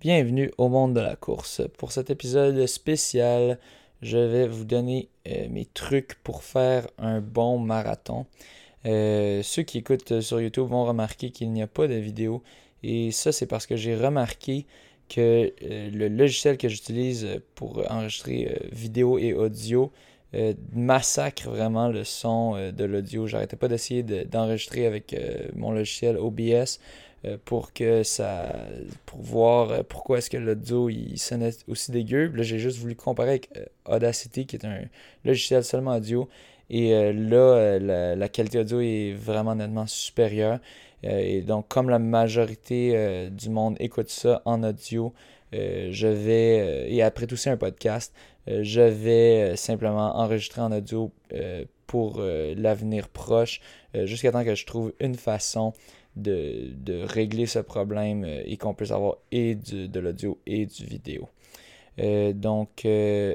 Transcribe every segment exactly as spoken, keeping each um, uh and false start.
Bienvenue au monde de la course. Pour cet épisode spécial, je vais vous donner euh, mes trucs pour faire un bon marathon. Euh, ceux qui écoutent sur YouTube vont remarquer qu'il n'y a pas de vidéo et ça c'est parce que j'ai remarqué que euh, le logiciel que j'utilise pour enregistrer euh, vidéo et audio euh, massacre vraiment le son euh, de l'audio. J'arrêtais pas d'essayer de- d'enregistrer avec euh, mon logiciel O B S euh, pour que ça pour voir euh, pourquoi est-ce que l'audio il sonnait aussi dégueu. Puis là, j'ai juste voulu comparer avec euh, Audacity qui est un logiciel seulement audio et euh, là euh, la, la qualité audio est vraiment nettement supérieure. Euh, et donc comme la majorité euh, du monde écoute ça en audio, euh, je vais euh, et après tout c'est un podcast, euh, je vais euh, simplement enregistrer en audio euh, pour euh, l'avenir proche euh, jusqu'à temps que je trouve une façon de, de régler ce problème euh, et qu'on puisse avoir et du, de l'audio et du vidéo. Euh, donc, euh,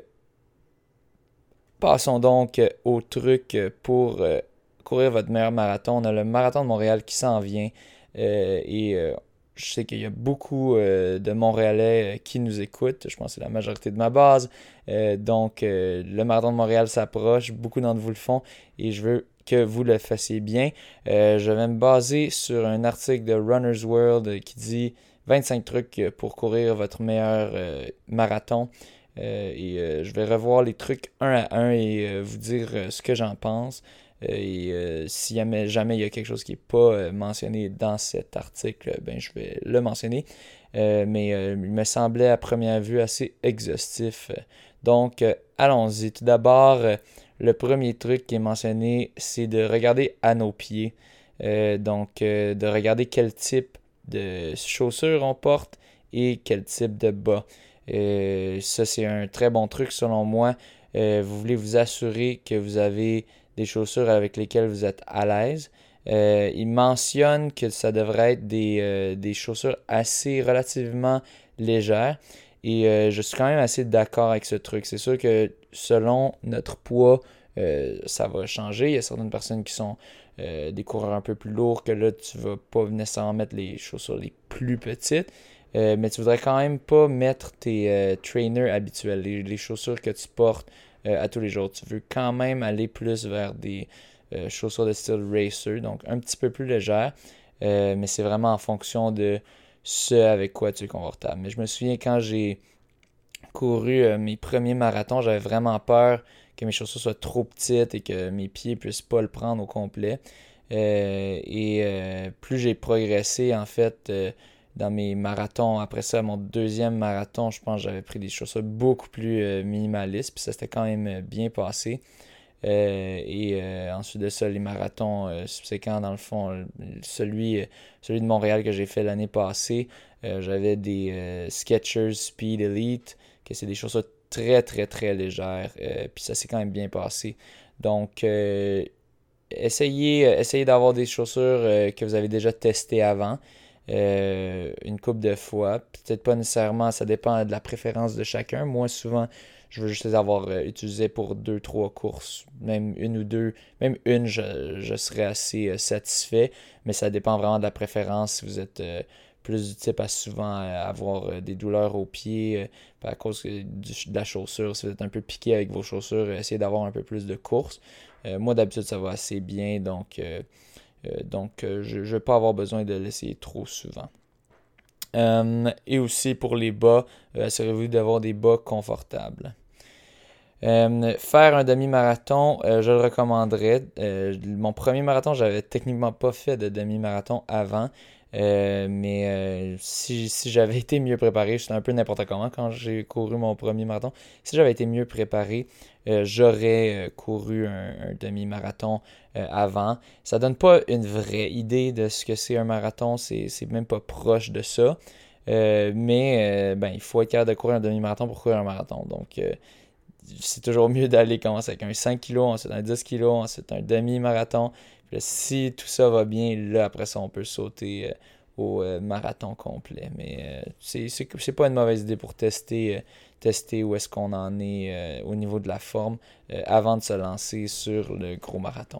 passons donc au truc pour euh, courir votre meilleur marathon. On a le marathon de Montréal qui s'en vient euh, et euh, je sais qu'il y a beaucoup euh, de Montréalais euh, qui nous écoutent. Je pense que c'est la majorité de ma base. Euh, donc, euh, le marathon de Montréal s'approche. Beaucoup d'entre vous le font et je veux que vous le fassiez bien. Euh, je vais me baser sur un article de Runner's World qui dit vingt-cinq trucs pour courir votre meilleur euh, marathon. Euh, et euh, je vais revoir les trucs un à un et euh, vous dire euh, ce que j'en pense. Euh, et euh, si jamais, jamais il y a quelque chose qui n'est pas euh, mentionné dans cet article, ben, je vais le mentionner. Euh, mais euh, il me semblait à première vue assez exhaustif. Donc, euh, allons-y. Tout d'abord, euh, le premier truc qui est mentionné, c'est de regarder à nos pieds. Euh, donc, euh, de regarder quel type de chaussures on porte et quel type de bas. Euh, ça, c'est un très bon truc selon moi. Euh, vous voulez vous assurer que vous avez des chaussures avec lesquelles vous êtes à l'aise. Euh, il mentionne que ça devrait être des, euh, des chaussures assez relativement légères. Et euh, je suis quand même assez d'accord avec ce truc. C'est sûr que selon notre poids, euh, ça va changer. Il y a certaines personnes qui sont euh, des coureurs un peu plus lourds que là, tu vas pas nécessairement mettre les chaussures les plus petites. Euh, mais tu voudrais quand même pas mettre tes euh, trainers habituels, les, les chaussures que tu portes euh, à tous les jours. Tu veux quand même aller plus vers des euh, chaussures de style racer, donc un petit peu plus légères, euh, mais c'est vraiment en fonction de ce avec quoi tu es confortable. Mais je me souviens quand j'ai couru euh, mes premiers marathons, j'avais vraiment peur que mes chaussures soient trop petites et que mes pieds puissent pas le prendre au complet. Euh, et euh, plus j'ai progressé, en fait, euh, dans mes marathons, après ça, mon deuxième marathon, je pense que j'avais pris des chaussures beaucoup plus euh, minimalistes, puis ça s'était quand même euh, bien passé. Euh, et euh, ensuite de ça, les marathons euh, subséquents, dans le fond, celui, celui de Montréal que j'ai fait l'année passée, euh, j'avais des euh, Skechers Speed Elite, que c'est des chaussures très très très légères, euh, puis ça s'est quand même bien passé. Donc, euh, essayez, essayez d'avoir des chaussures euh, que vous avez déjà testées avant, euh, une couple de fois. Peut-être pas nécessairement, ça dépend de la préférence de chacun. Moi, souvent, je veux juste les avoir euh, utilisées pour deux, trois courses, même une ou deux, même une, je, je serais assez euh, satisfait, mais ça dépend vraiment de la préférence. Si vous êtes euh, plus du type à souvent euh, avoir euh, des douleurs aux pieds euh, à cause euh, du- de la chaussure, si vous êtes un peu piqué avec vos chaussures, euh, essayez d'avoir un peu plus de courses. Euh, moi, d'habitude, ça va assez bien, donc, euh, euh, donc euh, je ne vais pas avoir besoin de l'essayer trop souvent. Euh, et aussi pour les bas, euh, assurez-vous d'avoir des bas confortables. Euh, faire un demi-marathon, euh, je le recommanderais. Euh, mon premier marathon, j'avais techniquement pas fait de demi-marathon avant. Euh, mais euh, si, si j'avais été mieux préparé, c'était un peu n'importe comment quand j'ai couru mon premier marathon. Si j'avais été mieux préparé, euh, j'aurais euh, couru un, un demi-marathon euh, avant. Ça donne pas une vraie idée de ce que c'est un marathon, c'est, c'est même pas proche de ça. Euh, mais euh, ben, il faut être capable de courir un demi-marathon pour courir un marathon. Donc, euh, c'est toujours mieux d'aller commencer avec un cinq kilos, ensuite un dix kilos, ensuite un demi-marathon. Puis là, si tout ça va bien, là, après ça, on peut sauter euh, au euh, marathon complet. Mais euh, c'est, c'est, c'est pas une mauvaise idée pour tester, euh, tester où est-ce qu'on en est euh, au niveau de la forme euh, avant de se lancer sur le gros marathon.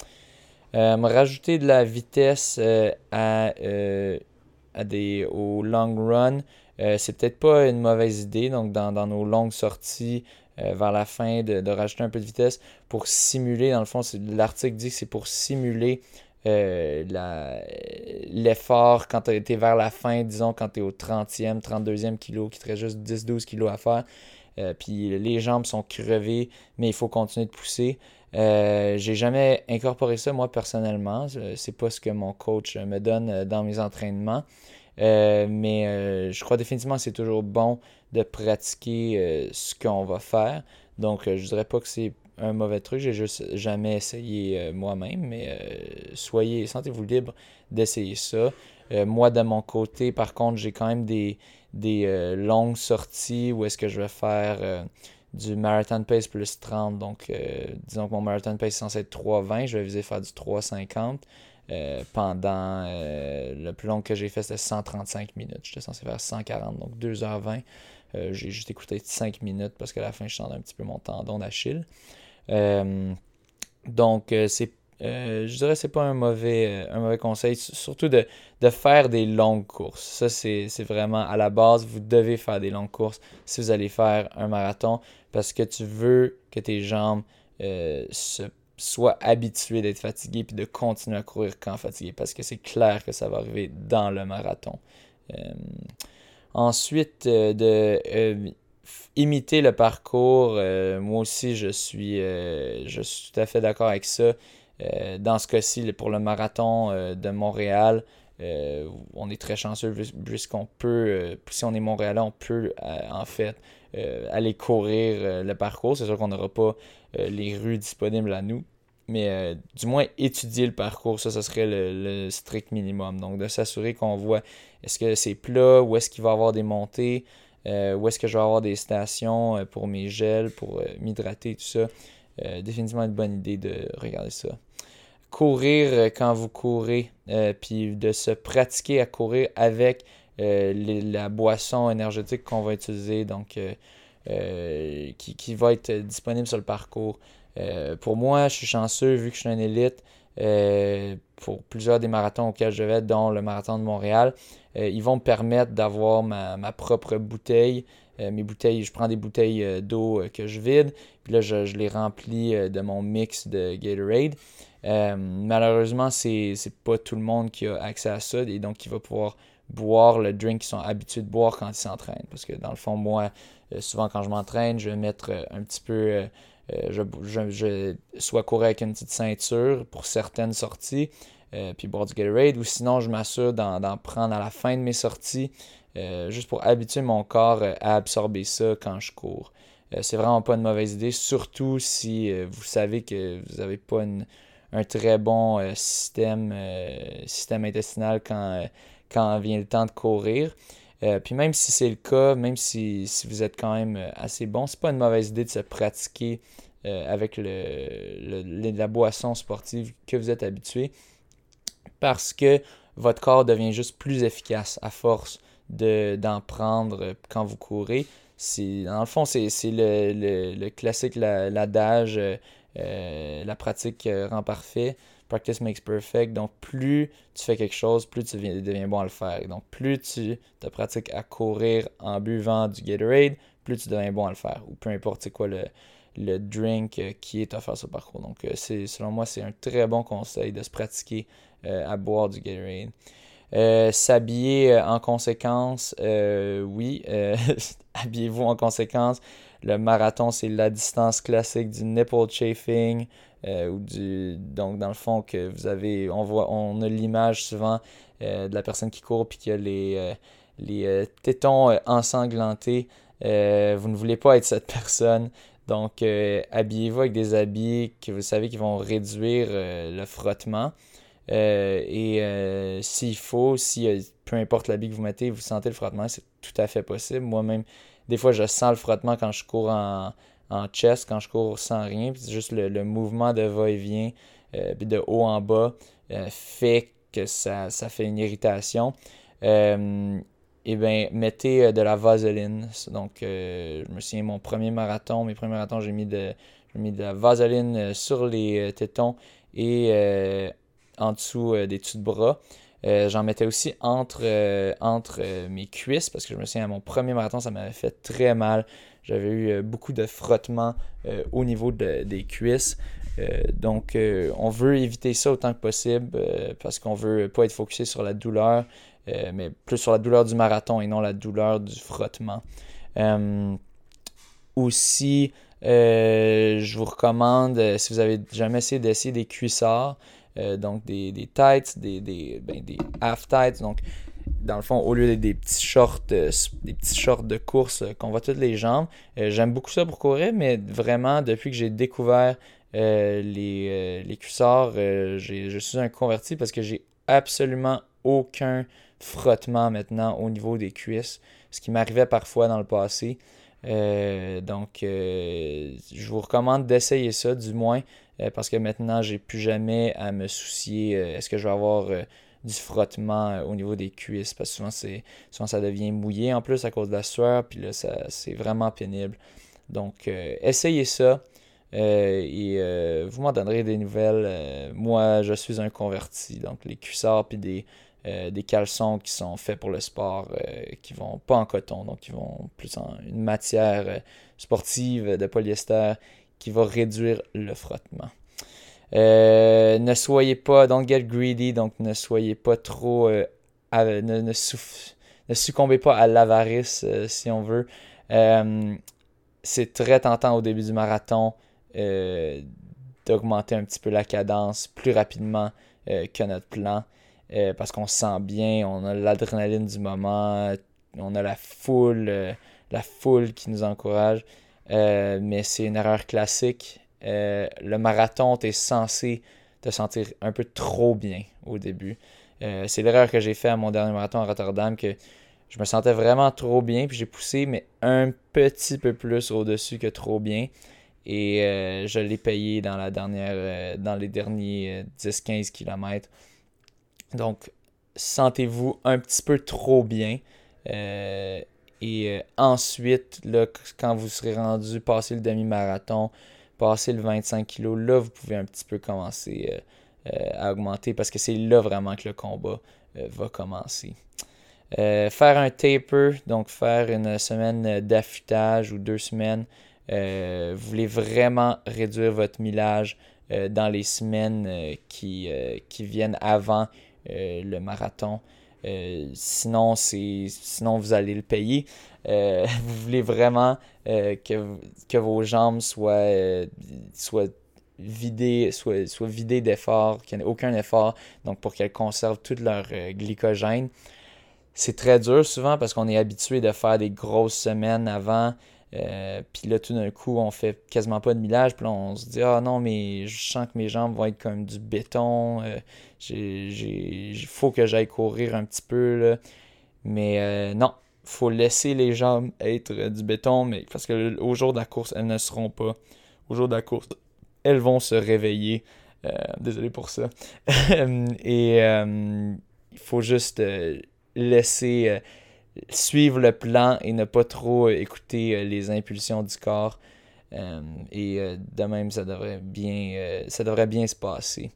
Euh, rajouter de la vitesse euh, à, euh, à des, au long run, Euh, c'est peut-être pas une mauvaise idée, donc dans, dans nos longues sorties euh, vers la fin, de, de rajouter un peu de vitesse pour simuler, dans le fond, l'article dit que c'est pour simuler euh, la, l'effort quand tu es vers la fin, disons quand tu es au trentième, trente-deuxième kilo, qu'il te reste juste dix douze kilos à faire. Euh, puis les jambes sont crevées, mais il faut continuer de pousser. Euh, j'ai jamais incorporé ça moi personnellement. C'est pas ce que mon coach me donne dans mes entraînements. Euh, mais euh, je crois définitivement que c'est toujours bon de pratiquer euh, ce qu'on va faire. Donc euh, je dirais pas que c'est un mauvais truc, j'ai juste jamais essayé euh, moi-même, mais euh, soyez, sentez-vous libre d'essayer ça. Euh, moi, de mon côté, par contre, j'ai quand même des, des euh, longues sorties où est-ce que je vais faire euh, du marathon pace plus trente. Donc, euh, disons que mon marathon pace est censé être trois vingt, je vais viser faire du trois cinquante. Euh, pendant euh, le plus long que j'ai fait, c'était cent trente-cinq minutes. J'étais censé faire cent quarante, donc deux heures vingt. Euh, j'ai juste écouté cinq minutes parce qu'à la fin, je sentais un petit peu mon tendon d'Achille. Euh, donc, euh, c'est, euh, je dirais que c'est pas un mauvais, un mauvais conseil, surtout de, de faire des longues courses. Ça, c'est, c'est vraiment à la base, vous devez faire des longues courses si vous allez faire un marathon parce que tu veux que tes jambes euh, se, soient habituées d'être fatiguées puis de continuer à courir quand fatiguées parce que c'est clair que ça va arriver dans le marathon. Euh, ensuite, euh, de euh, imiter le parcours, euh, moi aussi je suis, euh, je suis tout à fait d'accord avec ça. Euh, dans ce cas-ci, pour le marathon euh, de Montréal, euh, on est très chanceux puisqu'on peut, euh, si on est Montréalais, on peut euh, en fait euh, aller courir euh, le parcours. C'est sûr qu'on n'aura pas euh, les rues disponibles à nous, mais euh, du moins étudier le parcours, ça, ce serait le, le strict minimum. Donc de s'assurer qu'on voit est-ce que c'est plat, où est-ce qu'il va y avoir des montées, euh, où est-ce que je vais avoir des stations euh, pour mes gels, pour euh, m'hydrater, tout ça. Euh, définitivement une bonne idée de regarder ça. Courir euh, quand vous courez, euh, puis de se pratiquer à courir avec euh, les, la boisson énergétique qu'on va utiliser, donc euh, euh, qui, qui va être disponible sur le parcours. Euh, pour moi, je suis chanceux vu que je suis un élite. Euh, pour plusieurs des marathons auxquels je vais, dont le marathon de Montréal, euh, ils vont me permettre d'avoir ma, ma propre bouteille. Euh, mes bouteilles, je prends des bouteilles euh, d'eau euh, que je vide, puis là je, je les remplis euh, de mon mix de Gatorade. Euh, malheureusement, c'est, c'est pas tout le monde qui a accès à ça et donc qui va pouvoir boire le drink qu'ils sont habitués de boire quand ils s'entraînent. Parce que dans le fond, moi, euh, souvent quand je m'entraîne, je vais mettre euh, un petit peu. Euh, euh, je, je, je soit courir avec une petite ceinture pour certaines sorties, euh, puis boire du Gatorade, ou sinon je m'assure d'en, d'en prendre à la fin de mes sorties, euh, juste pour habituer mon corps euh, à absorber ça quand je cours. Euh, c'est vraiment pas une mauvaise idée, surtout si euh, vous savez que vous n'avez pas une, un très bon euh, système, euh, système intestinal quand, euh, quand vient le temps de courir. Euh, puis même si c'est le cas, même si, si vous êtes quand même assez bon, c'est pas une mauvaise idée de se pratiquer euh, avec le, le, la boisson sportive que vous êtes habitué parce que votre corps devient juste plus efficace à force de, d'en prendre quand vous courez. C'est, dans le fond, c'est, c'est le, le, le classique, la, l'adage, euh, la pratique rend parfait. Practice makes perfect. Donc, plus tu fais quelque chose, plus tu deviens bon à le faire. Donc, plus tu te pratiques à courir en buvant du Gatorade, plus tu deviens bon à le faire. Ou peu importe c'est quoi le, le drink qui est offert sur le parcours. Donc, c'est, selon moi, c'est un très bon conseil de se pratiquer euh, à boire du Gatorade. Euh, s'habiller en conséquence, euh, oui, euh, habillez-vous en conséquence. Le marathon, c'est la distance classique du nipple chafing, euh, ou du, donc dans le fond que vous avez, on voit, on a l'image souvent euh, de la personne qui court puis qui a les, euh, les euh, tétons euh, ensanglantés. Euh, vous ne voulez pas être cette personne. Donc, euh, habillez-vous avec des habits que vous savez qui vont réduire euh, le frottement. Euh, et euh, s'il faut, si euh, peu importe l'habit que vous mettez, vous sentez le frottement, c'est tout à fait possible. Moi-même, des fois, je sens le frottement quand je cours en, en chest, quand je cours sans rien. Puis c'est juste le, le mouvement de va-et-vient, euh, puis de haut en bas, euh, fait que ça, ça fait une irritation. Euh, et bien, mettez euh, de la vaseline. Donc, euh, je me souviens, mon premier marathon, mes premiers marathons, j'ai mis de, j'ai mis de la vaseline euh, sur les euh, tétons et euh, en dessous euh, des dessous de bras. Euh, j'en mettais aussi entre, euh, entre euh, mes cuisses parce que je me souviens à mon premier marathon, ça m'avait fait très mal. J'avais eu euh, beaucoup de frottements euh, au niveau de, des cuisses. Euh, donc, euh, on veut éviter ça autant que possible euh, parce qu'on veut pas être focusé sur la douleur, euh, mais plus sur la douleur du marathon et non la douleur du frottement. Euh, aussi, euh, je vous recommande, euh, si vous avez jamais essayé d'essayer des cuissards, euh, donc des, des tights, des, des, ben, des half tights, donc dans le fond, au lieu des, des petits shorts, euh, des petits shorts de course euh, qu'on voit toutes les jambes, euh, j'aime beaucoup ça pour courir, mais vraiment, depuis que j'ai découvert euh, les, euh, les cuissards, euh, j'ai, je suis un converti parce que j'ai absolument aucun frottement maintenant au niveau des cuisses, ce qui m'arrivait parfois dans le passé. Euh, donc, euh, je vous recommande d'essayer ça, du moins, euh, parce que maintenant, j'ai plus jamais à me soucier. Euh, est-ce que je vais avoir euh, du frottement euh, au niveau des cuisses? Parce que souvent, c'est, souvent, ça devient mouillé en plus à cause de la sueur, puis là, ça, c'est vraiment pénible. Donc, euh, essayez ça. Euh, et euh, vous m'en donnerez des nouvelles. Euh, moi, je suis un converti. Donc, les cuissards puis des, euh, des caleçons qui sont faits pour le sport, euh, qui vont pas en coton, donc qui vont plus en une matière euh, sportive de polyester qui va réduire le frottement. Euh, ne soyez pas, don't get greedy, donc ne soyez pas trop, euh, à- ne, ne, souf- ne succombez pas à l'avarice, euh, si on veut. Euh, c'est très tentant au début du marathon euh, d'augmenter un petit peu la cadence plus rapidement euh, que notre plan euh, parce qu'on se sent bien, on a l'adrénaline du moment, on a la foule, euh, la foule qui nous encourage. Euh, mais c'est une erreur classique. Euh, le marathon, tu es censé te sentir un peu trop bien au début. Euh, c'est l'erreur que j'ai fait à mon dernier marathon à Rotterdam que je me sentais vraiment trop bien, puis j'ai poussé, mais un petit peu plus au-dessus que trop bien. Et euh, je l'ai payé dans la dernière, euh, dans les derniers euh, dix à quinze kilomètres. Donc, sentez-vous un petit peu trop bien. Euh, et euh, ensuite, là, quand vous serez rendu passer le demi-marathon, passer le vingt-cinq kilos, là, vous pouvez un petit peu commencer euh, euh, à augmenter parce que c'est là vraiment que le combat euh, va commencer. Euh, faire un taper, donc faire une semaine d'affûtage ou deux semaines. Euh, vous voulez vraiment réduire votre millage euh, dans les semaines euh, qui, euh, qui viennent avant euh, le marathon. Euh, sinon, c'est, sinon, vous allez le payer. Euh, vous voulez vraiment euh, que, que vos jambes soient, euh, soient vidées, soient, soient vidées d'effort, qu'il n'y ait aucun effort, donc pour qu'elles conservent tout leur euh, glycogène. C'est très dur souvent parce qu'on est habitué de faire des grosses semaines avant. Euh, puis là, tout d'un coup, on fait quasiment pas de millage. Puis là, on se dit, ah non, mais je sens que mes jambes vont être comme du béton. Euh, j'ai, j'ai, il faut que j'aille courir un petit peu. Là. Mais euh, non, faut laisser les jambes être euh, du béton. Mais parce que au jour de la course, elles ne seront pas. Au jour de la course, elles vont se réveiller. Euh, désolé pour ça. Et euh, il faut juste euh, laisser euh, suivre le plan et ne pas trop euh, écouter euh, les impulsions du corps. Euh, et euh, de même, ça devrait bien, euh, ça devrait bien se passer.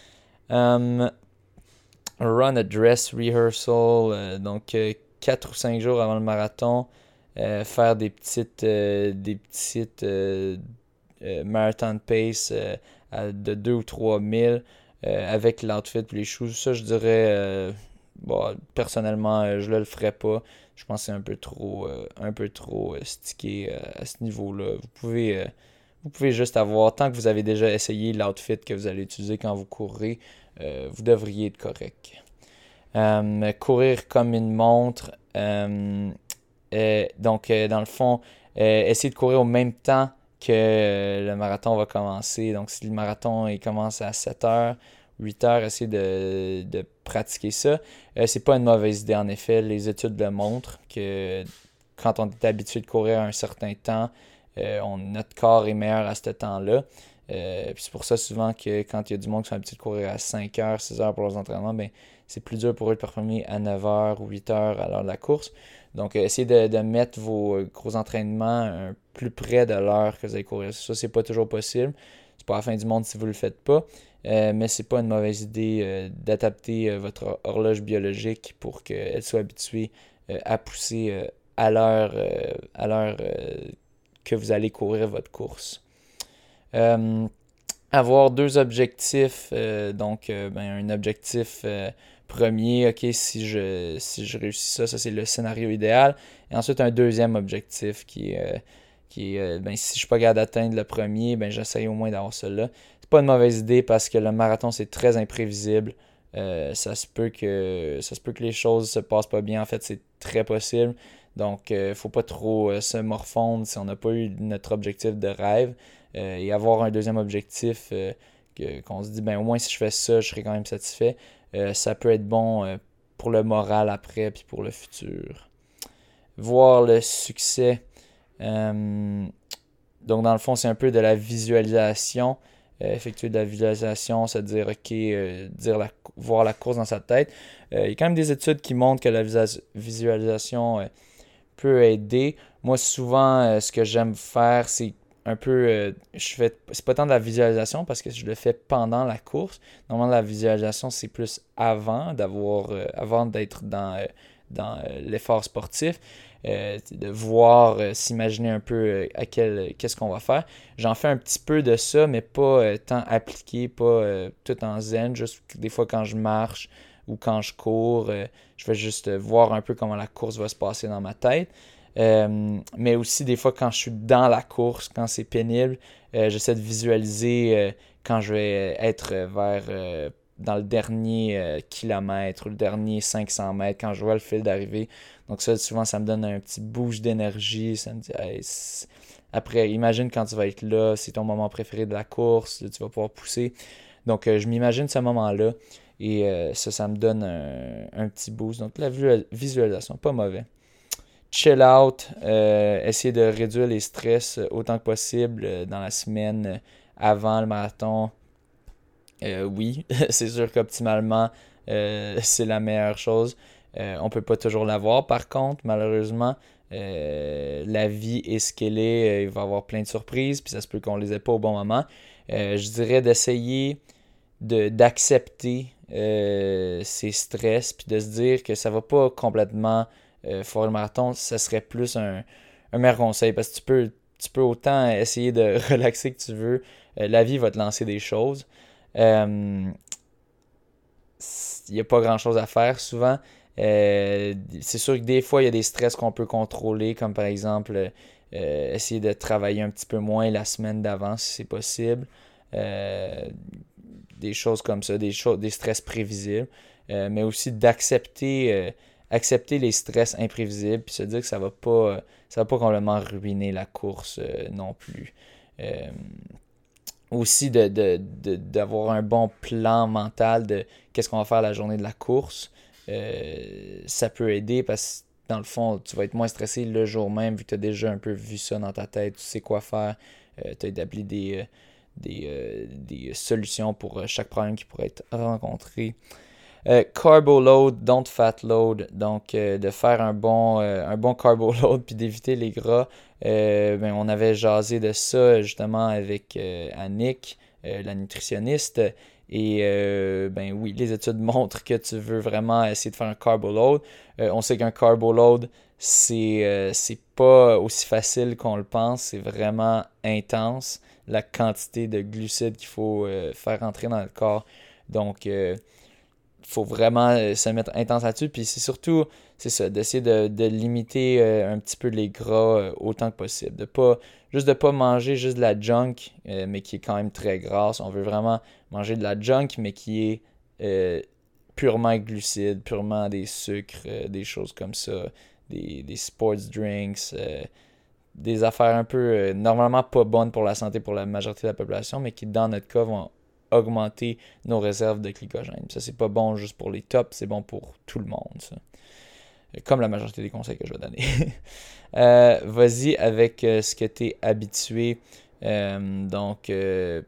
Um, run a dress rehearsal, euh, donc euh, quatre ou cinq jours avant le marathon, euh, faire des petites, euh, des petites euh, euh, marathon pace euh, à- de deux ou trois mille euh, avec l'outfit et les shoes. Ça, je dirais, euh, bon, personnellement, euh, je ne le ferais pas. Je pense que c'est un peu trop, euh, un peu trop euh, stické euh, à ce niveau-là. Vous pouvez, euh, vous pouvez juste avoir, tant que vous avez déjà essayé l'outfit que vous allez utiliser quand vous courez, euh, vous devriez être correct. Euh, courir comme une montre. Euh, euh, donc, euh, dans le fond, euh, essayer de courir au même temps que euh, le marathon va commencer. Donc, si le marathon il commence à sept heures, huit heures, essayez de, de pratiquer ça. Euh, c'est pas une mauvaise idée, en effet. Les études le montrent que quand on est habitué de courir un certain temps, euh, on, notre corps est meilleur à ce temps-là. Euh, puis c'est pour ça souvent que quand il y a du monde qui sont habitués de courir à cinq heures, six heures pour leurs entraînements, ben, c'est plus dur pour eux de performer à neuf heures ou huit heures à l'heure de la course. Donc, euh, essayez de, de mettre vos euh, gros entraînements euh, plus près de l'heure que vous allez courir. Ça, c'est pas toujours possible. C'est pas la fin du monde si vous le faites pas. euh, mais c'est pas une mauvaise idée euh, d'adapter euh, votre horloge biologique pour qu'elle soit habituée euh, à pousser euh, à l'heure euh, à l'heure euh, que vous allez courir votre course. Euh, avoir deux objectifs, euh, donc euh, ben, un objectif euh, premier, ok, si je, si je réussis ça, ça c'est le scénario idéal. Et ensuite un deuxième objectif qui est, euh, qui est euh, ben, si je suis pas capable d'atteindre le premier, ben j'essaye au moins d'avoir celui-là. C'est pas une mauvaise idée parce que le marathon c'est très imprévisible. Euh, ça se peut que ça se peut que les choses se passent pas bien. En fait, c'est très possible. Donc, euh, faut pas trop euh, se morfondre si on n'a pas eu notre objectif de rêve. Euh, et avoir un deuxième objectif euh, que, qu'on se dit, ben au moins si je fais ça, je serai quand même satisfait. Euh, ça peut être bon euh, pour le moral après puis pour le futur. Voir le succès. Euh, donc dans le fond, c'est un peu de la visualisation. Euh, effectuer de la visualisation, se dire, ok, euh, dire la, voir la course dans sa tête. Euh, il y a quand même des études qui montrent que la visualisation euh, peut aider. Moi, souvent, euh, ce que j'aime faire, c'est un peu, euh, je fais, c'est pas tant de la visualisation parce que je le fais pendant la course. Normalement, la visualisation, c'est plus avant d'avoir, euh, avant d'être dans, euh, dans euh, l'effort sportif, euh, de voir, euh, s'imaginer un peu euh, à quel, qu'est-ce qu'on va faire. J'en fais un petit peu de ça, mais pas euh, tant appliqué, pas euh, tout en zen, juste des fois quand je marche ou quand je cours, euh, je vais juste euh, voir un peu comment la course va se passer dans ma tête. Euh, mais aussi des fois quand je suis dans la course, quand c'est pénible, euh, j'essaie de visualiser euh, quand je vais être vers euh, dans le dernier euh, kilomètre ou le dernier cinq cents mètres, quand je vois le fil d'arrivée. Donc ça, souvent, ça me donne un petit boost d'énergie. Ça me dit, hey, après, imagine quand tu vas être là, c'est ton moment préféré de la course, là, tu vas pouvoir pousser. Donc euh, je m'imagine ce moment-là et euh, ça, ça me donne un, un petit boost. Donc la visualisation, pas mauvais. Chill out, euh, essayer de réduire les stress autant que possible euh, dans la semaine euh, avant le marathon. Euh, oui, c'est sûr qu'optimalement, euh, c'est la meilleure chose. Euh, on peut pas toujours l'avoir, par contre, malheureusement. Euh, la vie est ce qu'elle est. Euh, il va y avoir plein de surprises, puis ça se peut qu'on les ait pas au bon moment. Euh, je dirais d'essayer de, d'accepter euh, ses stress, puis de se dire que ça va pas complètement euh, faire le marathon. Ça serait plus un, un meilleur conseil, parce que tu peux, tu peux autant essayer de relaxer que tu veux. Euh, la vie va te lancer des choses. Euh, Il n'y a pas grand chose à faire souvent. Euh, c'est sûr que des fois, il y a des stress qu'on peut contrôler, comme par exemple euh, essayer de travailler un petit peu moins la semaine d'avant si c'est possible. Euh, des choses comme ça, des, choses, des stress prévisibles. Euh, mais aussi d'accepter euh, accepter les stress imprévisibles puis se dire que ça va pas ça va pas complètement ruiner la course euh, non plus. Euh, aussi de, de, de, d'avoir un bon plan mental de qu'est-ce qu'on va faire la journée de la course. Euh, ça peut aider parce que dans le fond, tu vas être moins stressé le jour même vu que tu as déjà un peu vu ça dans ta tête, tu sais quoi faire, euh, tu as établi des, euh, des, euh, des solutions pour chaque problème qui pourrait être rencontré. Euh, carbo load, don't fat load. Donc, euh, de faire un bon, euh, un bon carbo load puis d'éviter les gras. Euh, ben, on avait jasé de ça justement avec euh, Annick, euh, la nutritionniste. Et euh, ben oui, les études montrent que tu veux vraiment essayer de faire un carbo load. Euh, on sait qu'un carbo load, c'est, euh, c'est pas aussi facile qu'on le pense. C'est vraiment intense la quantité de glucides qu'il faut euh, faire entrer dans le corps. Donc, euh, faut vraiment euh, se mettre intense là-dessus. Puis c'est surtout, c'est ça, d'essayer de, de limiter euh, un petit peu les gras euh, autant que possible. De pas, juste de pas manger juste de la junk, euh, mais qui est quand même très grasse. On veut vraiment manger de la junk, mais qui est euh, purement glucides, purement des sucres, euh, des choses comme ça, des, des sports drinks, euh, des affaires un peu euh, normalement pas bonnes pour la santé pour la majorité de la population, mais qui dans notre cas vont augmenter nos réserves de glycogène. Ça, c'est pas bon juste pour les tops, c'est bon pour tout le monde, ça. Comme la majorité des conseils que je vais donner. euh, vas-y avec euh, ce que tu es habitué. Euh, donc, euh,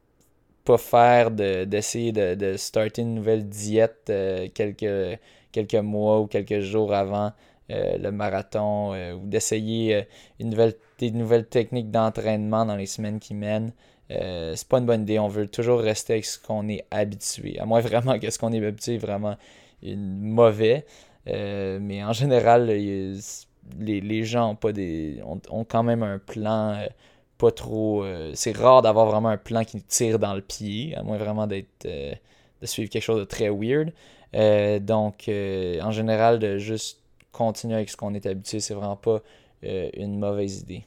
pas faire de, d'essayer de, de starter une nouvelle diète euh, quelques, quelques mois ou quelques jours avant euh, le marathon euh, ou d'essayer euh, une nouvelle, des nouvelles techniques d'entraînement dans les semaines qui mènent. Euh, c'est pas une bonne idée. On veut toujours rester avec ce qu'on est habitué. À moins vraiment que ce qu'on est habitué est vraiment une- mauvais. Euh, mais en général, il- les, les gens ont pas des ont, ont quand même un plan euh, pas trop. Euh, c'est rare d'avoir vraiment un plan qui nous tire dans le pied, à moins vraiment d'être euh, de suivre quelque chose de très weird. Euh, donc, euh, en général, de juste continuer avec ce qu'on est habitué, c'est vraiment pas euh, une mauvaise idée.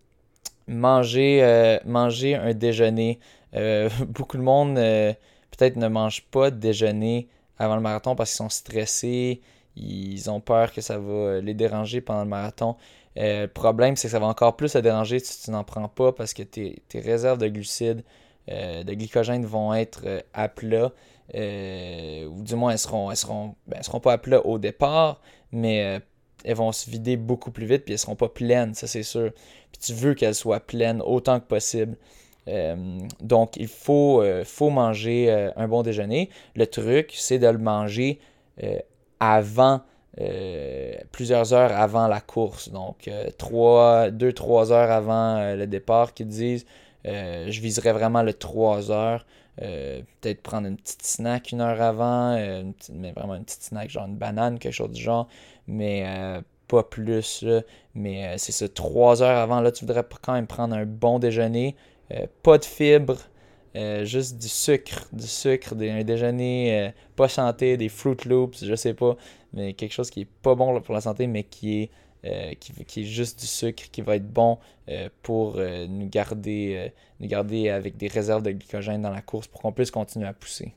Manger, euh, manger un déjeuner. Euh, beaucoup de monde euh, peut-être ne mange pas de déjeuner avant le marathon parce qu'ils sont stressés, ils ont peur que ça va les déranger pendant le marathon. Euh, le problème, c'est que ça va encore plus te déranger si tu n'en prends pas parce que tes, tes réserves de glucides, euh, de glycogène vont être euh, à plat. Euh, ou du moins, elles seront, elles seront, ben, elles seront pas à plat au départ, mais euh, elles vont se vider beaucoup plus vite puis elles seront pas pleines, ça c'est sûr. Puis tu veux qu'elles soient pleines autant que possible. Euh, donc, il faut, euh, faut manger euh, un bon déjeuner. Le truc, c'est de le manger euh, avant, euh, plusieurs heures avant la course. Donc, euh, deux trois heures avant euh, le départ, qu'ils disent, euh, je viserais vraiment le trois heures. Euh, peut-être prendre une petite snack une heure avant, euh, une petite- mais vraiment une petite snack, genre une banane, quelque chose du genre, mais euh, pas plus, là. Mais euh, c'est ça, trois heures avant, là, tu voudrais quand même prendre un bon déjeuner, euh, pas de fibres, euh, juste du sucre, du sucre, des, un déjeuner euh, pas santé, des Fruit Loops, je sais pas, mais quelque chose qui est pas bon pour la santé, mais qui est, euh, qui, qui est juste du sucre, qui va être bon euh, pour euh, nous garder, euh, nous garder avec des réserves de glycogène dans la course pour qu'on puisse continuer à pousser.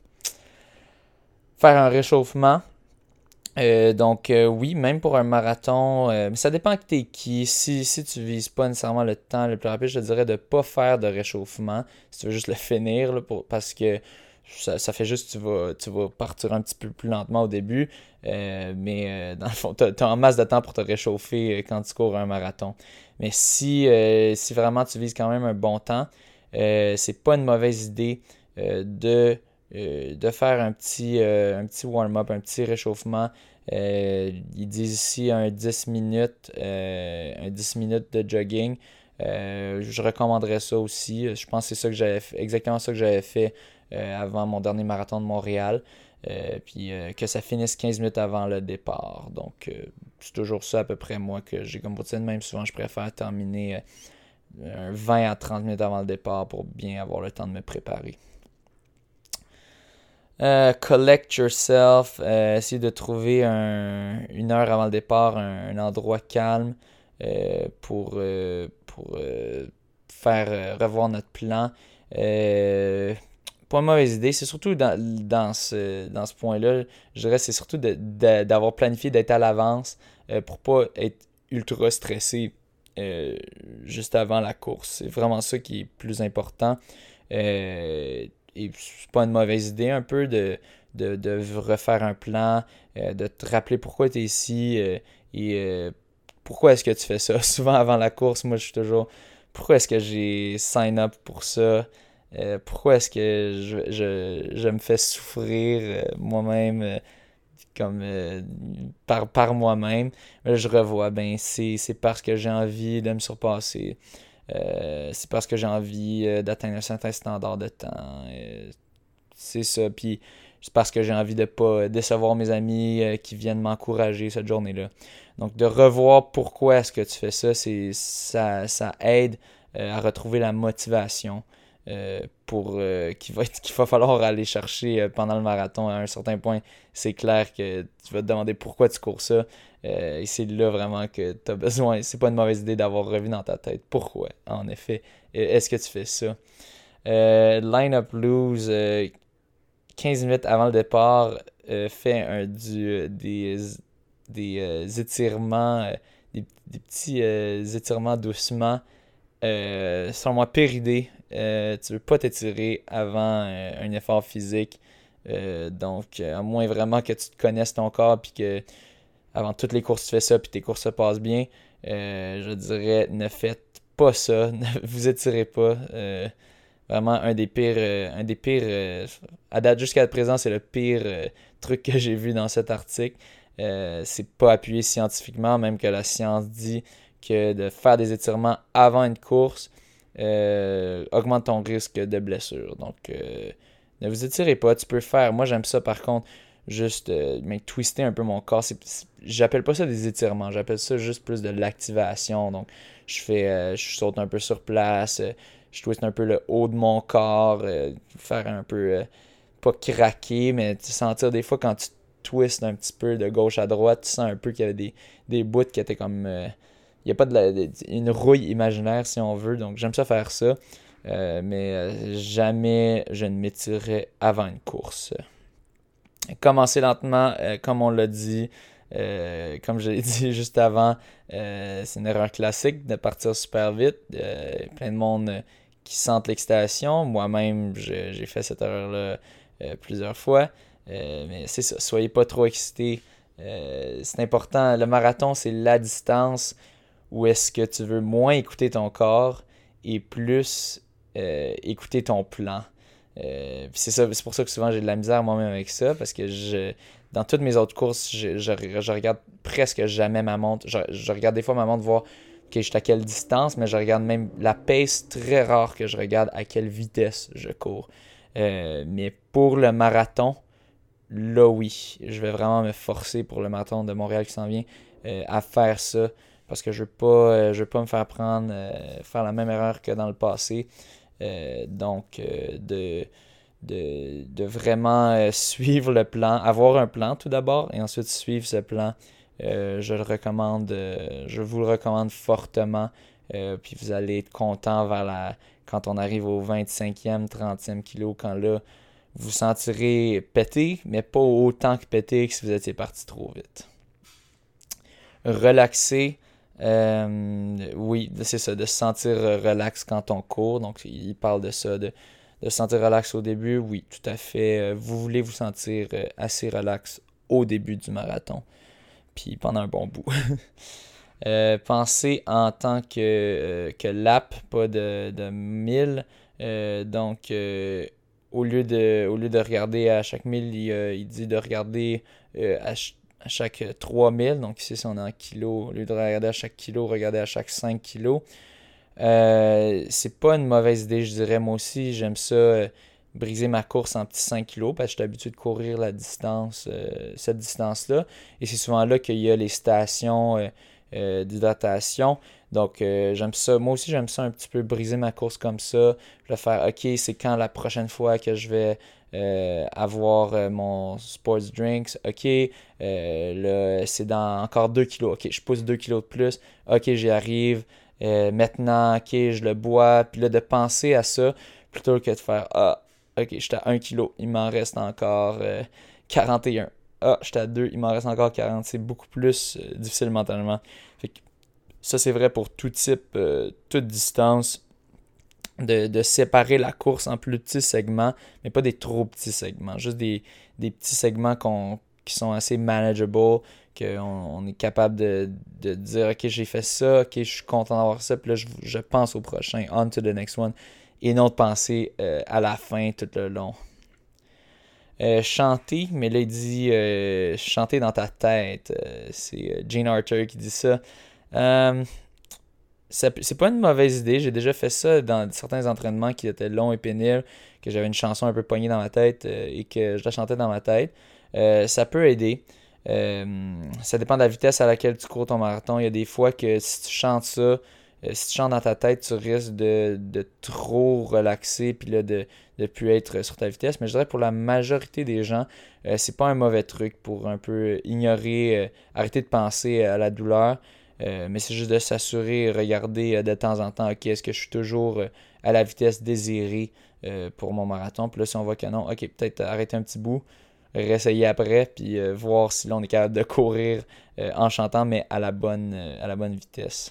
Faire un réchauffement. Euh, donc euh, oui, même pour un marathon, euh, mais ça dépend que t'es qui. Si, si tu vises pas nécessairement le temps le plus rapide, je te dirais de ne pas faire de réchauffement. Si tu veux juste le finir, là, pour, parce que ça, ça fait juste que tu vas, tu vas partir un petit peu plus lentement au début. Euh, mais euh, dans le fond, tu as en masse de temps pour te réchauffer euh, quand tu cours un marathon. Mais si, euh, si vraiment tu vises quand même un bon temps, euh, c'est pas une mauvaise idée euh, de, euh, de faire un petit, euh, un petit warm-up, un petit réchauffement. Euh, ils disent ici un dix minutes, euh, un dix minutes de jogging. Euh, je recommanderais ça aussi. Je pense que c'est ça que j'avais fait, exactement ça que j'avais fait euh, avant mon dernier marathon de Montréal. Euh, puis euh, que ça finisse quinze minutes avant le départ. Donc euh, c'est toujours ça à peu près moi que j'ai comme routine. Même souvent je préfère terminer euh, vingt à trente minutes avant le départ pour bien avoir le temps de me préparer. Euh, collect yourself, euh, essayer de trouver un, une heure avant le départ un, un endroit calme euh, pour, euh, pour euh, faire euh, revoir notre plan. Euh, pas une mauvaise idée, c'est surtout dans, dans ce, dans ce point-là, je dirais c'est surtout de, de, d'avoir planifié d'être à l'avance euh, pour pas être ultra stressé euh, juste avant la course. C'est vraiment ça qui est plus important. Euh, et c'est pas une mauvaise idée un peu de, de, de refaire un plan, euh, de te rappeler pourquoi tu es ici euh, et euh, pourquoi est-ce que tu fais ça. Souvent avant la course, moi je suis toujours pourquoi est-ce que j'ai sign up pour ça? Euh, pourquoi est-ce que je, je, je me fais souffrir euh, moi-même euh, comme euh, par, par moi-même? Là, je revois, ben c'est, c'est parce que j'ai envie de me surpasser. Euh, c'est parce que j'ai envie euh, d'atteindre un certain standard de temps. Euh, c'est ça. Puis c'est parce que j'ai envie de pas décevoir mes amis euh, qui viennent m'encourager cette journée-là. Donc de revoir pourquoi est-ce que tu fais ça, c'est ça, ça aide euh, à retrouver la motivation euh, pour euh, qu'il va être, qu'il va falloir aller chercher euh, pendant le marathon à un certain point. C'est clair que tu vas te demander pourquoi tu cours ça. Euh, et c'est là vraiment que tu as besoin. C'est pas une mauvaise idée d'avoir revu dans ta tête. Pourquoi, en effet, est-ce que tu fais ça? Euh, line-up loose, euh, quinze minutes avant le départ, euh, fais un, du, des, des euh, étirements, euh, des, des petits euh, étirements doucement. Euh, selon moi, pire idée. Euh, tu veux pas t'étirer avant euh, un effort physique. Euh, donc, à moins vraiment que tu te connaisses ton corps puis que avant toutes les courses tu fais ça puis tes courses se passent bien, euh, je dirais ne faites pas ça. Ne vous étirez pas. Euh, Vraiment un des pires, euh, un des pires, euh, à date jusqu'à présent, c'est le pire euh, truc que j'ai vu dans cet article. Euh, c'est pas appuyé scientifiquement, même que la science dit que de faire des étirements avant une course, euh, augmente ton risque de blessure. Donc, euh, ne vous étirez pas. Tu peux faire, moi j'aime ça par contre, juste euh, mais twister un peu mon corps. C'est, c'est- j'appelle pas ça des étirements, j'appelle ça juste plus de l'activation. Donc, je fais, euh, je saute un peu sur place, euh, je twiste un peu le haut de mon corps, euh, faire un peu, euh, pas craquer, mais tu sentir des fois quand tu twistes un petit peu de gauche à droite, tu sens un peu qu'il y avait des, des bouts qui étaient comme... euh, il n'y a pas de, la, de- une rouille imaginaire si on veut, donc j'aime ça faire ça. Euh, mais euh, jamais je ne m'étirerai avant une course. Commencer lentement, euh, comme on l'a dit, euh, comme je l'ai dit juste avant, euh, c'est une erreur classique de partir super vite. Euh, plein de monde euh, qui sentent l'excitation. Moi-même, je- j'ai fait cette erreur-là euh, plusieurs fois. Euh, mais c'est ça, soyez pas trop excités. Euh, c'est important. Le marathon, c'est la distance où est-ce que tu veux moins écouter ton corps et plus euh, écouter ton plan. Euh, puis c'est ça, c'est pour ça que souvent j'ai de la misère moi-même avec ça, parce que je, dans toutes mes autres courses, je, je, je regarde presque jamais ma montre. Je, je regarde des fois ma montre voir que je suis à quelle distance, mais je regarde même la pace, très rare que je regarde à quelle vitesse je cours. Euh, mais pour le marathon, là oui, je vais vraiment me forcer pour le marathon de Montréal qui s'en vient euh, à faire ça, parce que je veux pas, euh, je veux pas me faire prendre, euh, faire la même erreur que dans le passé. Euh, donc, euh, de, de, de vraiment euh, suivre le plan, avoir un plan tout d'abord, et ensuite suivre ce plan. Euh, je le recommande, euh, je vous le recommande fortement. Euh, puis vous allez être content vers la, quand on arrive au vingt-cinquième, trentième kilo, quand là, vous vous sentirez pété, mais pas autant que pété que si vous étiez parti trop vite. Relaxer, euh, oui, c'est ça, de se sentir relax quand on court. Donc, il parle de ça, de, de se sentir relax au début. Oui, tout à fait. Vous voulez vous sentir assez relax au début du marathon, puis pendant un bon bout. euh, pensez en tant que, euh, que lap, pas de, de mille. Euh, donc, euh, au lieu de, au lieu de regarder à chaque mille, il, euh, il dit de regarder euh, à, ch- à chaque trois mille. Donc ici, si on est en kilos, au lieu de regarder à chaque kilo, regardez à chaque cinq kilos. Euh, c'est pas une mauvaise idée, je dirais. Moi aussi, j'aime ça, euh, briser ma course en petits cinq kilos, parce que je suis habitué de courir la distance, euh, cette distance-là. Et c'est souvent là qu'il y a les stations euh, euh, d'hydratation. Donc, euh, j'aime ça. Moi aussi, j'aime ça un petit peu briser ma course comme ça. Je vais faire, OK, c'est quand la prochaine fois que je vais euh, avoir euh, mon sports drinks. OK, euh, là, c'est dans encore deux kilos. OK, je pousse deux kilos de plus. OK, j'y arrive. Euh, maintenant, ok, je le bois, puis là, de penser à ça, plutôt que de faire, ah, ok, j'étais à un kilo, il m'en reste encore euh, quarante et un. Ah, j'étais à deux, il m'en reste encore quarante. C'est beaucoup plus euh, difficile mentalement. Fait que ça, c'est vrai pour tout type, euh, toute distance, de, de séparer la course en plus petits segments, mais pas des trop petits segments, juste des, des petits segments qu'on, qui sont assez manageable, qu'on on est capable de, de dire, ok, j'ai fait ça, ok, je suis content d'avoir ça, puis là, je, je pense au prochain, on to the next one, et non de penser euh, à la fin tout le long. Euh, chanter, mais là, il dit euh, chanter dans ta tête. Euh, c'est euh, Gene Arthur qui dit ça. Euh, ça- c'est pas une mauvaise idée. J'ai déjà fait ça dans certains entraînements qui étaient longs et pénibles, que j'avais une chanson un peu poignée dans ma tête euh, et que je la chantais dans ma tête. Euh, ça peut aider. Euh, ça dépend de la vitesse à laquelle tu cours ton marathon. Il y a des fois que si tu chantes ça, euh, si tu chantes dans ta tête, tu risques de, de trop relaxer puis là de ne plus être sur ta vitesse. Mais je dirais pour la majorité des gens, euh, c'est pas un mauvais truc pour un peu ignorer, euh, arrêter de penser à la douleur. Euh, mais c'est juste de s'assurer, regarder euh, de temps en temps, ok, est-ce que je suis toujours euh, à la vitesse désirée euh, pour mon marathon. Puis là, si on voit que non, ok, peut-être arrêter un petit bout, réessayer après, puis euh, voir si là on est capable de courir euh, en chantant, mais à la bonne, euh, à la bonne vitesse.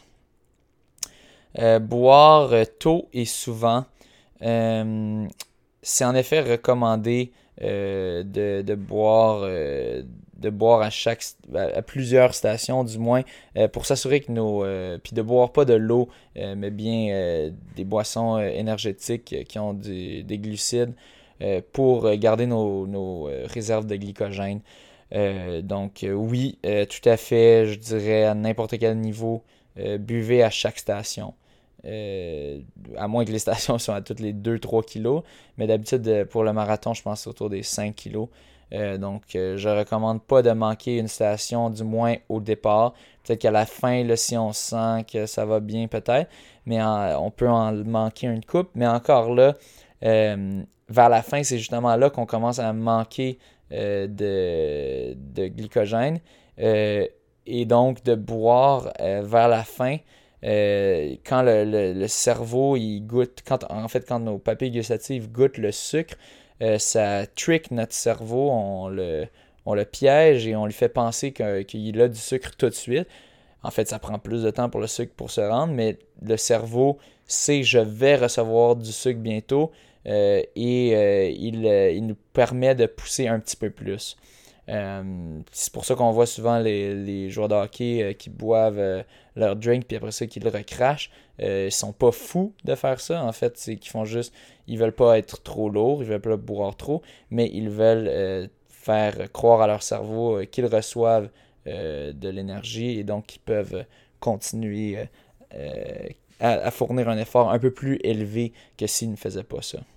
Euh, boire euh, tôt et souvent, euh, c'est en effet recommandé euh, de, de boire euh, de boire à chaque à plusieurs stations du moins euh, pour s'assurer que nos euh, puis de boire pas de l'eau euh, mais bien euh, des boissons euh, énergétiques euh, qui ont du- des glucides euh, pour euh, garder nos, nos euh, réserves de glycogène. Euh, donc euh, oui, euh, tout à fait, je dirais à n'importe quel niveau, euh, buvez à chaque station. Euh, à moins que les stations soient à toutes les deux trois kilos. Mais d'habitude, pour le marathon, je pense autour des cinq kilos. Euh, donc, euh, je recommande pas de manquer une station, du moins au départ. Peut-être qu'à la fin, là, si on sent que ça va bien, peut-être. Mais en- on peut en manquer une coupe. Mais encore là, euh, vers la fin, c'est justement là qu'on commence à manquer euh, de, de glycogène. Euh, et donc, de boire euh, vers la fin, euh, quand le, le- le cerveau, il goûte, quand, en fait, quand nos papilles gustatives goûtent le sucre, euh, ça trick notre cerveau, on le, on le piège et on lui fait penser que- qu'il a du sucre tout de suite. En fait, ça prend plus de temps pour le sucre pour se rendre, mais le cerveau sait je vais recevoir du sucre bientôt euh, et euh, il, euh, il nous permet de pousser un petit peu plus. Euh, c'est pour ça qu'on voit souvent les, les joueurs de hockey euh, qui boivent euh, leur drink puis après ça qu'ils le recrachent. Euh, ils sont pas fous de faire ça. En fait, c'est qu'ils font juste, ils veulent pas être trop lourds, ils veulent pas boire trop, mais ils veulent euh, faire croire à leur cerveau euh, qu'ils reçoivent euh, de l'énergie et donc qu'ils peuvent continuer euh, euh, à, à fournir un effort un peu plus élevé que s'ils ne faisaient pas ça.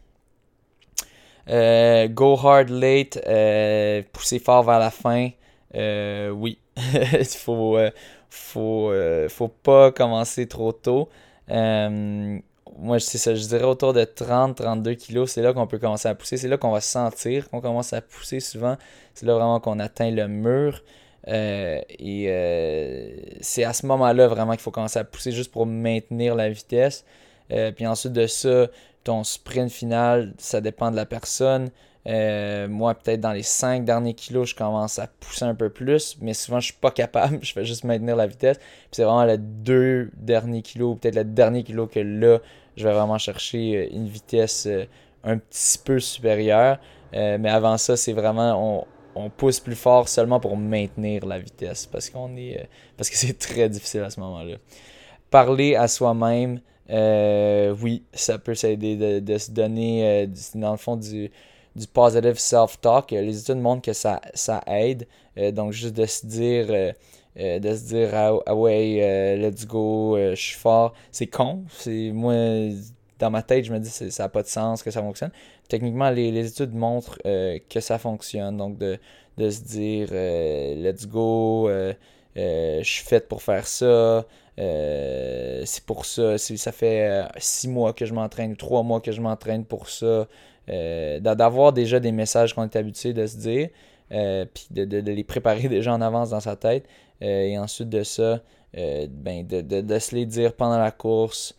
Euh, go hard late, euh, pousser fort vers la fin. Euh, oui, il faut, euh, faut, euh, faut pas commencer trop tôt. Euh, moi, c'est ça, je dirais autour de trente à trente-deux kilos, c'est là qu'on peut commencer à pousser. C'est là qu'on va sentir qu'on commence à pousser souvent. C'est là vraiment qu'on atteint le mur. Euh, et euh, c'est à ce moment-là vraiment qu'il faut commencer à pousser juste pour maintenir la vitesse. Euh, puis ensuite de ça, ton sprint final, ça dépend de la personne. Euh, moi, peut-être dans les cinq derniers kilos, je commence à pousser un peu plus, mais souvent, je suis pas capable. Je fais juste maintenir la vitesse. Puis c'est vraiment les deux derniers kilos, ou peut-être le dernier kilo que là, je vais vraiment chercher une vitesse euh, un petit peu supérieure. Euh, mais avant ça, c'est vraiment, on, on pousse plus fort seulement pour maintenir la vitesse parce qu'on est, euh, parce que c'est très difficile à ce moment-là. Parler à soi-même, euh, oui, ça peut s'aider de, de se donner, euh, du- dans le fond, du, du positive self-talk. Euh, Les études montrent que ça, ça aide. Euh, donc, juste de se dire, euh, euh, de se dire, ah, ah ouais, euh, let's go, euh, je suis fort. C'est con. C'est, moi, dans ma tête, je me dis, c'est- ça n'a pas de sens que ça fonctionne. Techniquement, les, les études montrent euh, que ça fonctionne. Donc, de, de se dire, euh, let's go, euh, euh, je suis fait pour faire ça. Euh, c'est pour ça, c'est- ça fait euh, six mois que je m'entraîne ou trois mois que je m'entraîne pour ça. Euh, d'a- d'avoir déjà des messages qu'on est habitué de se dire, euh, puis de, de- de les préparer déjà en avance dans sa tête. Euh, et ensuite de ça, euh, ben de, de- de se les dire pendant la course.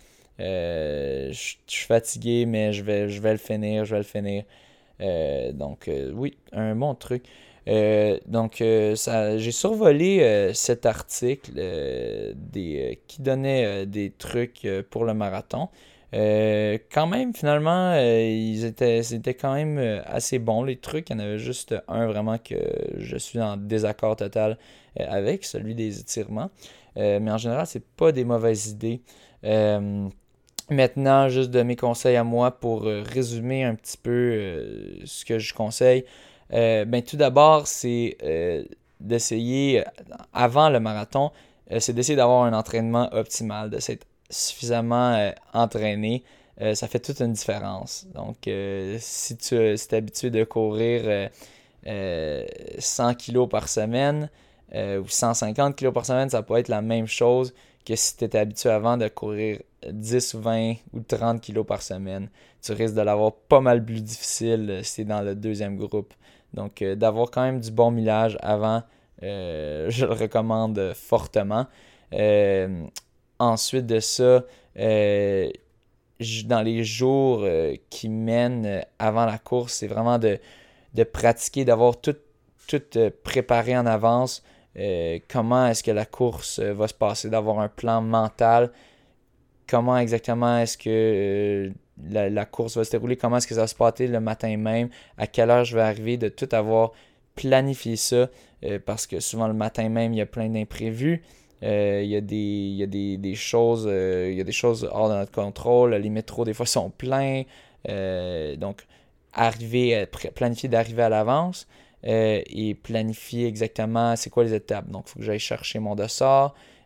Euh, je je suis fatigué, mais je vais, je vais le finir, je vais le finir. Euh, donc, euh, oui, un bon truc. Euh, donc, euh, ça, j'ai survolé euh, cet article euh, des, euh, qui donnait euh, des trucs euh, pour le marathon. Euh, quand même, finalement, euh, ils étaient, c'était quand même euh, assez bons, les trucs. Il y en avait juste un vraiment que je suis en désaccord total euh, avec, celui des étirements. Euh, mais en général, c'est pas des mauvaises idées. Euh, Maintenant, juste de mes conseils à moi pour euh, résumer un petit peu euh, ce que je conseille. Euh, ben, tout d'abord, c'est euh, d'essayer, euh, avant le marathon, euh, c'est d'essayer d'avoir un entraînement optimal, de s'être suffisamment euh, entraîné. Euh, ça fait toute une différence. Donc, euh, si tu es habitué de courir euh, euh, cent kilos par semaine euh, ou cent cinquante kilos par semaine, ça peut être la même chose que si tu étais habitué avant de courir dix ou vingt ou trente kilos par semaine. Tu risques de l'avoir pas mal plus difficile euh, si tu es dans le deuxième groupe. Donc, euh, d'avoir quand même du bon millage avant, euh, je le recommande fortement. Euh, ensuite de ça, euh, dans les jours euh, qui mènent euh, avant la course, c'est vraiment de, de pratiquer, d'avoir tout, tout euh, préparé en avance. Euh, comment est-ce que la course euh, va se passer, d'avoir un plan mental. Comment exactement est-ce que euh, la, la course va se dérouler, comment est-ce que ça va se passer le matin même, à quelle heure je vais arriver, de tout avoir planifié ça, euh, parce que souvent le matin même, il y a plein d'imprévus. Euh, il y a des, il y a des, des choses, euh, il y a des choses hors de notre contrôle. Les métros, des fois, sont pleins. Euh, donc, arriver, à- planifier d'arriver à l'avance euh, et planifier exactement c'est quoi les étapes. Donc, il faut que j'aille chercher mon dossard.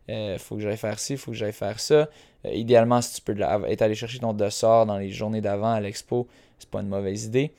il faut que j'aille faire ci, il faut que j'aille faire ça. Euh, idéalement, si tu peux être allé chercher ton dossard dans les journées d'avant à l'expo, c'est pas une mauvaise idée.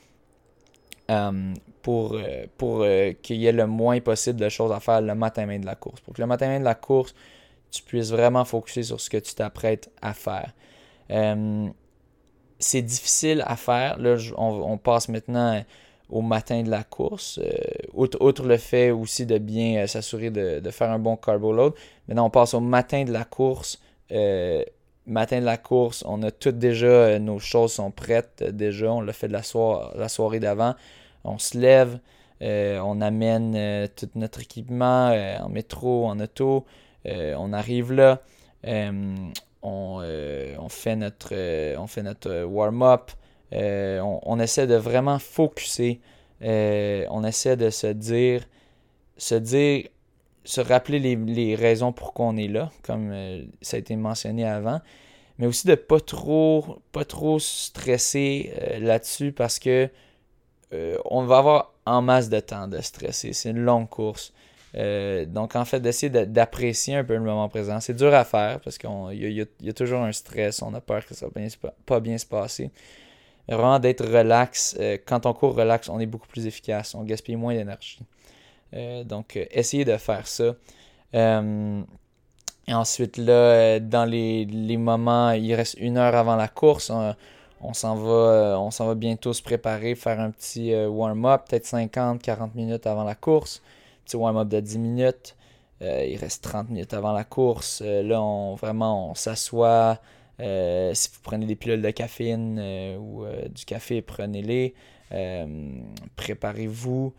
Euh, pour euh, pour euh, qu'il y ait le moins possible de choses à faire le matin même de la course. Pour que le matin même de la course, tu puisses vraiment focuser sur ce que tu t'apprêtes à faire. Euh, c'est difficile à faire. Là, on, on passe maintenant au matin de la course. Euh, outre, outre le fait aussi de bien euh, s'assurer de, de faire un bon carbo load. Maintenant, on passe au matin de la course. Euh, matin de la course, on a toutes déjà, euh, nos choses sont prêtes euh, déjà. On l'a fait de la, soir, la soirée d'avant. On se lève, euh, on amène euh, tout notre équipement euh, en métro, en auto. Euh, on arrive là. Euh, on, euh, on fait notre, euh, on fait notre warm-up. Euh, on, on essaie de vraiment focuser. Euh, on essaie de se dire, se dire, se rappeler les, les raisons pourquoi on est là, comme euh, ça a été mentionné avant, mais aussi de pas trop, pas trop stresser euh, là-dessus parce que euh, on va avoir en masse de temps de stresser. C'est une longue course. Euh, donc, en fait, d'essayer de, d'apprécier un peu le moment présent. C'est dur à faire parce qu'il y, y, y a toujours un stress. On a peur que ça va bien, pas bien se passer. Mais vraiment d'être relax. Euh, quand on court relax, on est beaucoup plus efficace. On gaspille moins d'énergie. Euh, donc, euh, essayez de faire ça. Euh, et ensuite, là, euh, dans les, les moments, il reste une heure avant la course. On, on s'en va, euh, on s'en va bientôt se préparer, faire un petit euh, warm-up, peut-être cinquante à quarante minutes avant la course. Petit warm-up de dix minutes. Euh, il reste trente minutes avant la course. Euh, là, on, vraiment, on s'assoit. Euh, si vous prenez des pilules de caféine euh, ou euh, du café, prenez-les. Euh, préparez-vous.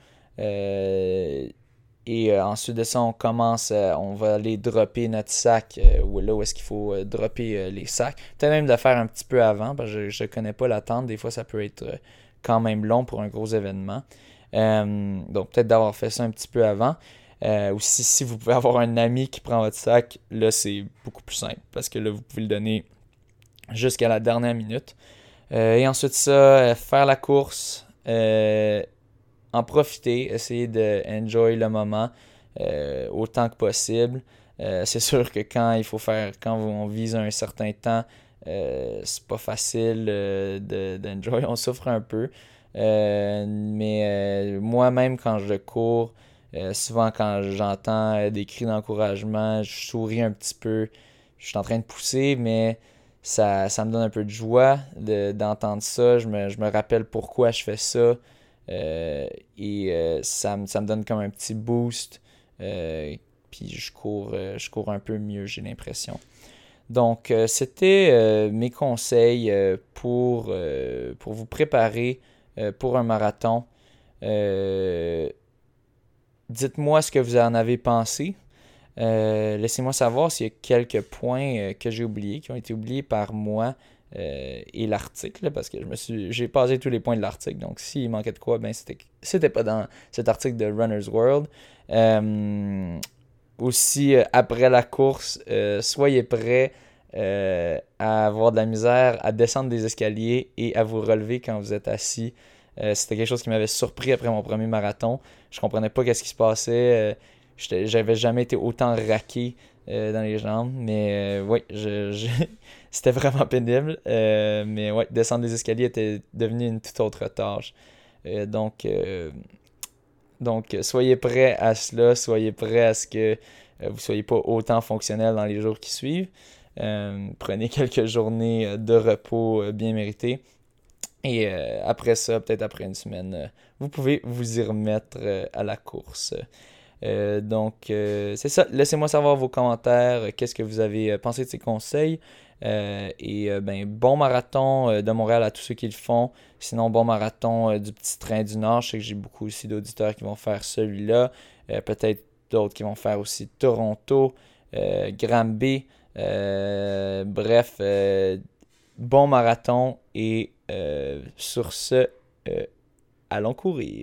Euh, et euh, ensuite de ça, on commence, euh, on va aller dropper notre sac, euh, où, là où est-ce qu'il faut euh, dropper euh, les sacs. Peut-être même de le faire un petit peu avant, parce que je ne connais pas l'attente. Des fois, ça peut être euh, quand même long pour un gros événement. Euh, donc, peut-être d'avoir fait ça un petit peu avant. Euh, ou si, si vous pouvez avoir un ami qui prend votre sac, là, c'est beaucoup plus simple, parce que là, vous pouvez le donner jusqu'à la dernière minute. Euh, et ensuite ça, euh, faire la course, euh, en profiter, essayer de enjoy le moment euh, autant que possible. Euh, c'est sûr que quand il faut faire, quand on vise un certain temps, euh, c'est pas facile euh, de, d'enjoy, on souffre un peu. Euh, mais euh, moi-même quand je cours, euh, souvent quand j'entends euh, des cris d'encouragement, je souris un petit peu. Je suis en train de pousser, mais ça, ça me donne un peu de joie de, d'entendre ça. Je me, je me rappelle pourquoi je fais ça. Euh, et euh, ça, me, ça me donne comme un petit boost. Euh, puis je cours, euh, je cours un peu mieux, j'ai l'impression. Donc, euh, c'était euh, mes conseils euh, pour, euh, pour vous préparer euh, pour un marathon. Euh, dites-moi ce que vous en avez pensé. Euh, laissez-moi savoir s'il y a quelques points euh, que j'ai oubliés, qui ont été oubliés par moi euh, et l'article, parce que je me suis, j'ai passé tous les points de l'article. Donc, s'il manquait de quoi, ben c'était, c'était pas dans cet article de Runner's World. Euh, aussi, euh, après la course, euh, soyez prêts euh, à avoir de la misère à descendre des escaliers et à vous relever quand vous êtes assis. Euh, c'était quelque chose qui m'avait surpris après mon premier marathon. Je comprenais pas qu'est-ce qui se passait. Euh, j'étais- j'avais jamais été autant raqué euh, dans les jambes. Mais euh, oui, je, je... c'était vraiment pénible. Euh, mais ouais, descendre des escaliers était devenu une toute autre tâche. Euh, donc, euh, donc, soyez prêts à cela. Soyez prêts à ce que euh, vous soyez pas autant fonctionnel dans les jours qui suivent. Euh, prenez quelques journées euh, de repos euh, bien méritées. Et euh, après ça, peut-être après une semaine, euh, vous pouvez vous y remettre euh, à la course. Euh, donc, euh, c'est ça. Laissez-moi savoir vos commentaires. euh, Qu'est-ce que vous avez euh, pensé de ces conseils. Euh, et euh, ben, bon marathon euh, de Montréal à tous ceux qui le font. Sinon, bon marathon euh, du Petit Train du Nord. Je sais que j'ai beaucoup aussi d'auditeurs qui vont faire celui-là. Euh, peut-être d'autres qui vont faire aussi Toronto, euh, Granby. Euh, bref, euh, bon marathon. Et euh, sur ce, euh, allons courir.